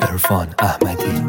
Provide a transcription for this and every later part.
عرفان احمدی.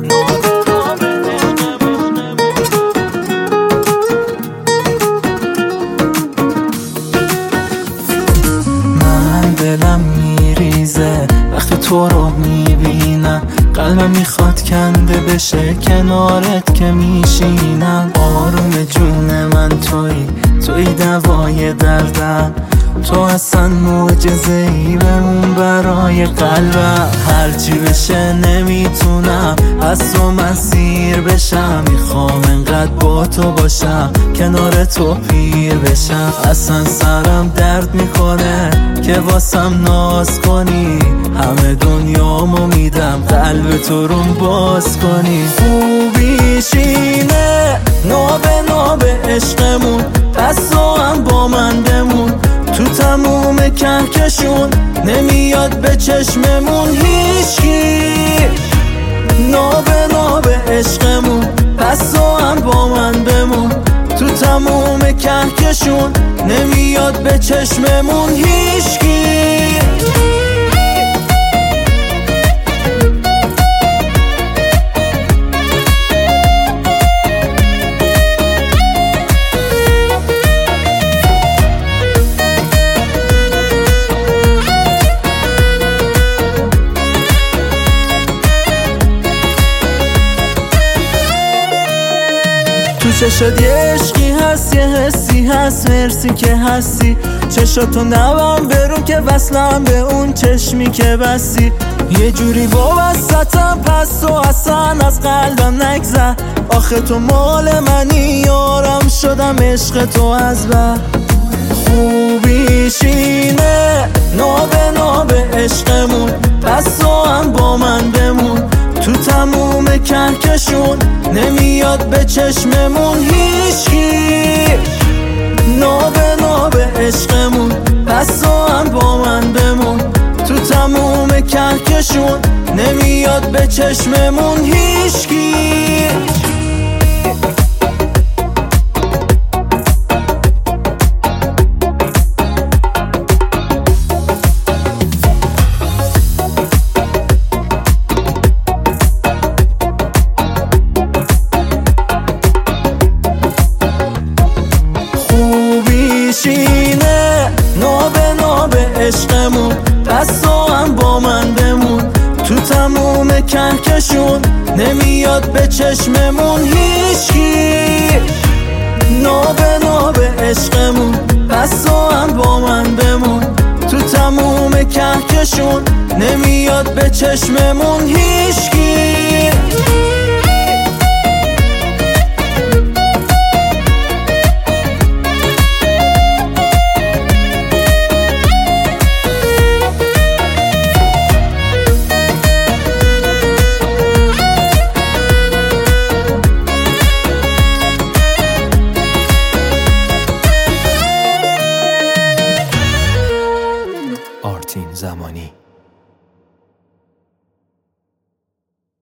من دلم میریزه وقتی تو رو میبینم، قلبم میخواد کنده بشه کنارت که میشینم. آروم جون من توی دوای دردم، تو اصلا معجزه ای بمون برای قلبم. هرچی بشه نمیتونم از تو مسیر بشم، میخوام انقدر با تو باشم کنار تو پیر بشم. اصلا سرم درد میکنه که واسم ناز کنی، همه دنیامو میدم قلب تو رو باز کنی. خوبیشینه نابه عشقمون، پس تو هم با من بمون. تو تموم کهکشون نمیاد به چشممون هیچکی. نابه عشقمون، پس تو هم با من بمون. تو تموم کهکشون نمیاد به چشممون هیچکی. تو چشات یه عشقی هست، یه حسی هست، مرسی که هستی. چشاتو نبم برون که وصلم به اون چشمی که بستی. یه جوری وابستم پس تو اصلا از قلبم نگذر. آخه تو مال منی یارم شدم عشق تو از بر. خوبیشینه نابه عشقمون، پس تو هم با من بمون. تو تموم کهکشون نمیاد به چشممون هیچکی. نابه عشقمون، پس تو هم با من بمون. تو تموم کهکشون نمیاد به چشممون هیچکی. خوبیشینه نابه عشقمون، پس تو هم با من بمون. تو تموم کهکشون نمیاد به چشممون هیچکی. نابه عشقمون، پس تو هم با من بمون. تو تموم کهکشون نمیاد به چشممون هیچکی.